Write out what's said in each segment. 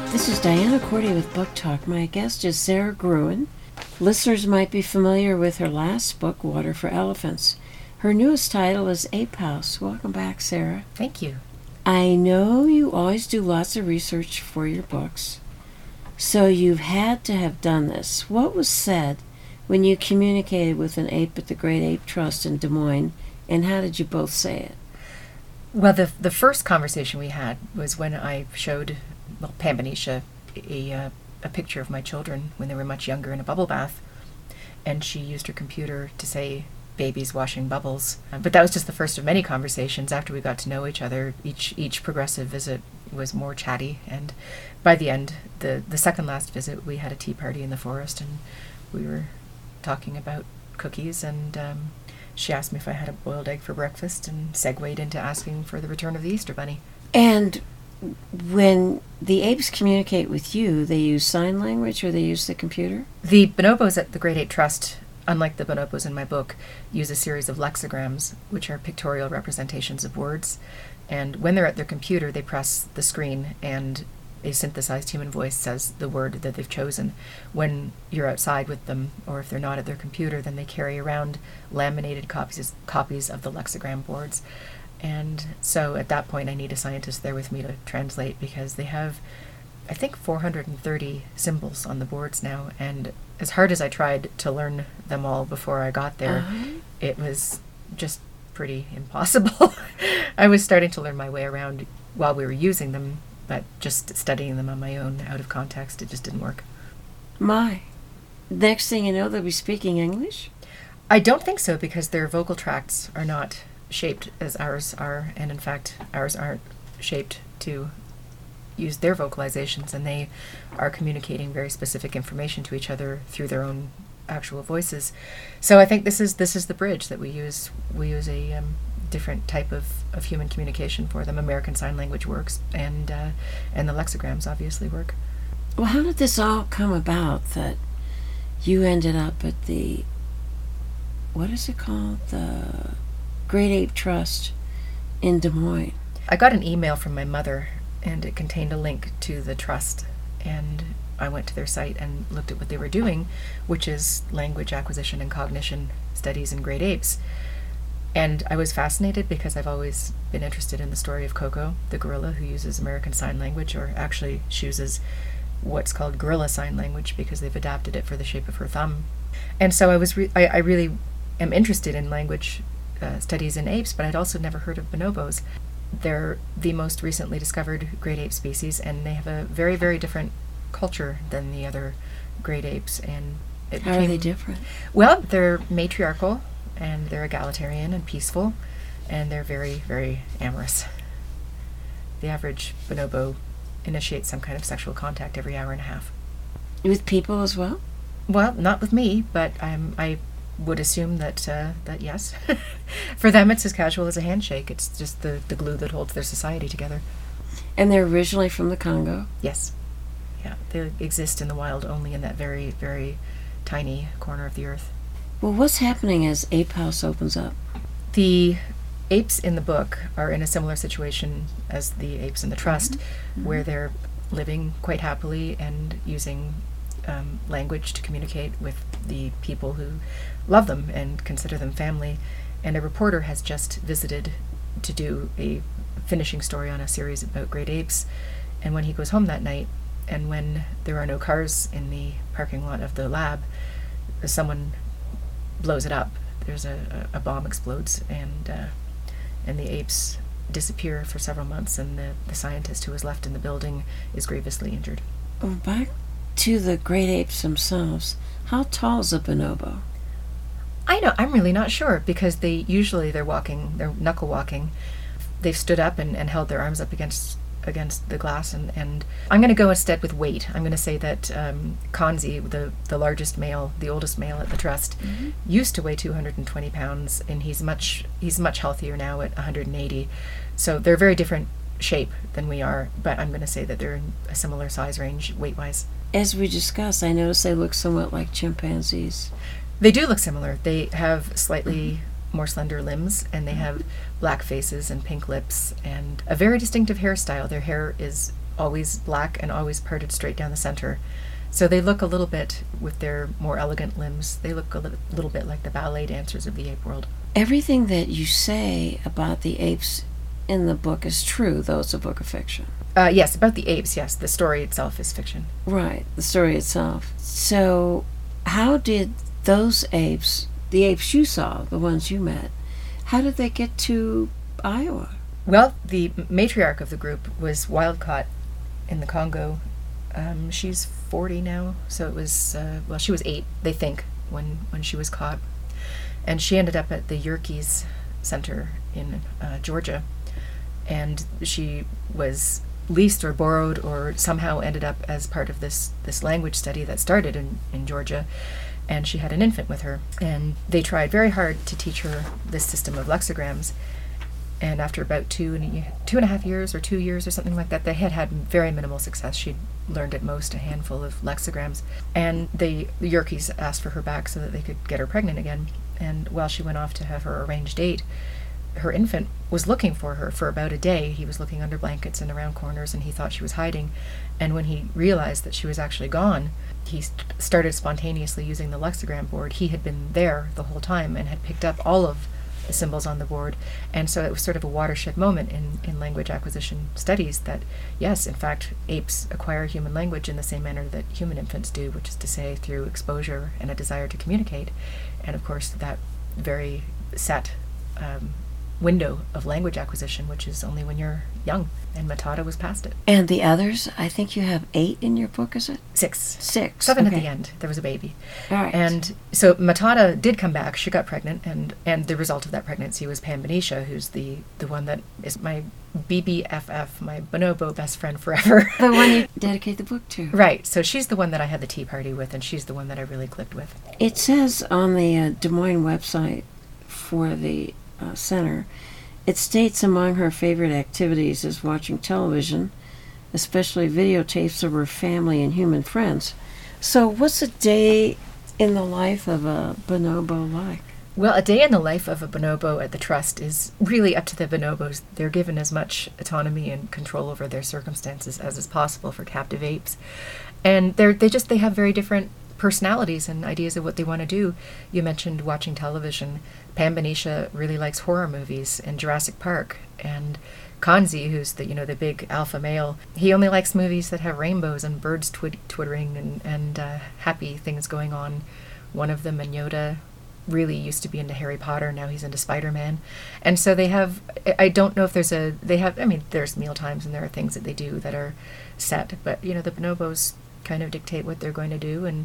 This is Diana Cordy with Book Talk. My guest is Sarah Gruen. Listeners might be familiar with her last book, Water for Elephants. Her newest title is Ape House. Welcome back, Sarah. Thank you. I know you always do lots of research for your books, so you've had to have done this. What was said when you communicated with an ape at the Great Ape Trust in Des Moines, and how did you both say it? Well, the first conversation we had was when I showed Pam Benicia a picture of my children when they were much younger in a bubble bath, and she used her computer to say babies washing bubbles. But that was just the first of many conversations. After we got to know each other, each progressive visit was more chatty, and by the end, the second last visit, we had a tea party in the forest, and we were talking about cookies, and she asked me if I had a boiled egg for breakfast, and segued into asking for the return of the Easter Bunny. And when the apes communicate with you, they use sign language or they use the computer? The bonobos at the Great Ape Trust, unlike the bonobos in my book, use a series of lexicograms, which are pictorial representations of words. And when they're at their computer, they press the screen and a synthesized human voice says the word that they've chosen. When you're outside with them, or if they're not at their computer, then they carry around laminated copies of the lexigram boards. And so at that point, I need a scientist there with me to translate, because they have, I think, 430 symbols on the boards now. And as hard as I tried to learn them all before I got there, it was just pretty impossible. I was starting to learn my way around while we were using them, but just studying them on my own out of context, it just didn't work. My. Next thing you know, they'll be speaking English? I don't think so, because their vocal tracts are not shaped as ours are, and in fact ours aren't shaped to use their vocalizations, and they are communicating very specific information to each other through their own actual voices. So I think this is the bridge that we use. We use a different type of human communication for them. American Sign Language works, and the lexicograms obviously work. Well, how did this all come about that you ended up at the, what is it called, the Great Ape Trust in Des Moines? I got an email from my mother, and it contained a link to the trust, and I went to their site and looked at what they were doing, which is language acquisition and cognition studies in great apes. And I was fascinated because I've always been interested in the story of Coco, the gorilla who uses American Sign Language, or actually she uses what's called Gorilla Sign Language because they've adapted it for the shape of her thumb. And so I really am interested in language studies in apes, but I'd also never heard of bonobos. They're the most recently discovered great ape species, and they have a very, very different culture than the other great apes. And how are they different? Well, they're matriarchal, and they're egalitarian and peaceful, and they're very, very amorous. The average bonobo initiates some kind of sexual contact every hour and a half. With people as well? Well, not with me, but I would assume that yes. For them, it's as casual as a handshake. It's just the glue that holds their society together. And they're originally from the Congo? Yes. Yeah, they exist in the wild only in that very, very tiny corner of the earth. Well, what's happening as Ape House opens up? The apes in the book are in a similar situation as the apes in the trust, where they're living quite happily and using language to communicate with the people who love them and consider them family. And a reporter has just visited to do a finishing story on a series about great apes. And when he goes home that night, and when there are no cars in the parking lot of the lab, someone blows it up. There's a bomb explodes, and the apes disappear for several months, and the scientist who was left in the building is grievously injured. Oh, back to the great apes themselves. How tall is a bonobo? I'm really not sure, because they're knuckle walking. They've stood up and held their arms up against the glass, and I'm going to go instead with weight. I'm going to say that Kanzi, the largest male, the oldest male at the trust, used to weigh 220 pounds, and he's much healthier now at 180. So they're very different shape than we are, but I'm going to say that they're in a similar size range weight-wise. As we discussed, I noticed they look somewhat like chimpanzees. They do look similar. They have slightly more slender limbs, and they have black faces and pink lips and a very distinctive hairstyle. Their hair is always black and always parted straight down the center. So they look a little bit, with their more elegant limbs, they look a little bit like the ballet dancers of the ape world. Everything that you say about the apes in the book is true, though it's a book of fiction. Yes, about the apes, yes. The story itself is fiction. Right, the story itself. So how did those apes, the apes you saw, the ones you met, how did they get to Iowa? Well, the matriarch of the group was wild caught in the Congo. She's 40 now, so it was, she was 8, they think, when she was caught. And she ended up at the Yerkes Center in Georgia. And she was leased or borrowed or somehow ended up as part of this language study that started in Georgia. And she had an infant with her. And they tried very hard to teach her this system of lexicograms. And after about 2.5 years or 2 years or something like that, they had very minimal success. She'd learned at most a handful of lexicograms. And the Yerkes asked for her back so that they could get her pregnant again. And while she went off to have her arranged date, her infant was looking for her for about a day. He was looking under blankets and around corners, and he thought she was hiding. And when he realized that she was actually gone, he started spontaneously using the lexigram board. He had been there the whole time and had picked up all of the symbols on the board. And so it was sort of a watershed moment in language acquisition studies that, yes, in fact, apes acquire human language in the same manner that human infants do, which is to say through exposure and a desire to communicate. And of course, that very set window of language acquisition, which is only when you're young, and Matata was past it. And the others, I think you have 8 in your book, is it? 6. 7 at the end. There was a baby. All right. And so Matata did come back. She got pregnant, and the result of that pregnancy was Pan-Benicia, who's the one that is my BBFF, my bonobo best friend forever. The one you dedicate the book to. Right. So she's the one that I had the tea party with, and she's the one that I really clicked with. It says on the Des Moines website for the center, it states among her favorite activities is watching television, especially videotapes of her family and human friends. So what's a day in the life of a bonobo like? Well, a day in the life of a bonobo at the Trust is really up to the bonobos. They're given as much autonomy and control over their circumstances as is possible for captive apes. And they have very different personalities and ideas of what they want to do. You mentioned watching television. Pan-Benicia really likes horror movies and Jurassic Park. And Kanzi, who's the big alpha male, he only likes movies that have rainbows and birds twittering and happy things going on. One of them, Yoda, really used to be into Harry Potter. Now he's into Spider-Man. And so they have, I don't know if there's meal times and there are things that they do that are set, but the bonobos kind of dictate what they're going to do. And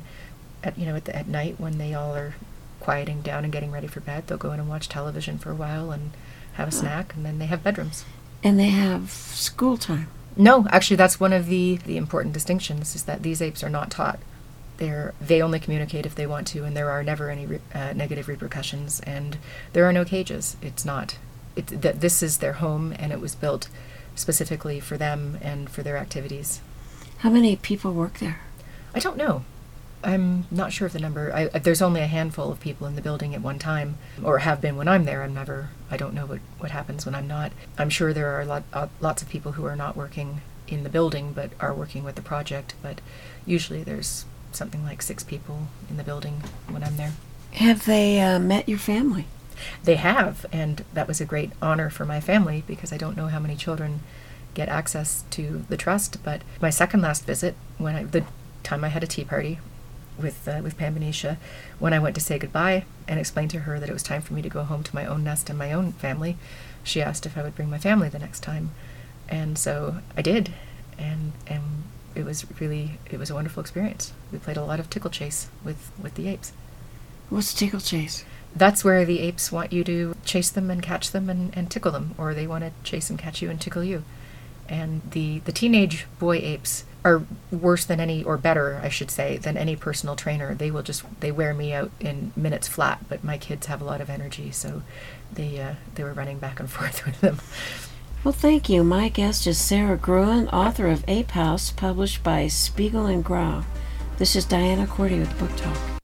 at night when they all are quieting down and getting ready for bed, they'll go in and watch television for a while and have a snack, and then they have bedrooms. And they have school time. No, actually, that's one of the important distinctions, is that these apes are not taught. They only communicate if they want to, and there are never any negative repercussions, and there are no cages. This is their home, and it was built specifically for them and for their activities. How many people work there? I don't know. I'm not sure of the number. There's only a handful of people in the building at one time, or have been when I'm there. I don't know what happens when I'm not. I'm sure there are lots of people who are not working in the building, but are working with the project. But usually there's something like 6 people in the building when I'm there. Have they met your family? They have, and that was a great honor for my family, because I don't know how many children get access to the Trust. But my second last visit, the time I had a tea party with Pan-Benicia, when I went to say goodbye and explained to her that it was time for me to go home to my own nest and my own family, she asked if I would bring my family the next time. And so I did, and it was a wonderful experience. We played a lot of tickle chase with the apes. What's tickle chase? That's where the apes want you to chase them and catch them and tickle them, or they want to chase and catch you and tickle you. And the teenage boy apes are worse than any, or better, I should say, than any personal trainer. They wear me out in minutes flat, but my kids have a lot of energy, so they were running back and forth with them. Well, thank you. My guest is Sarah Gruen, author of Ape House, published by Spiegel and Grau. This is Diana Cordy with Book Talk.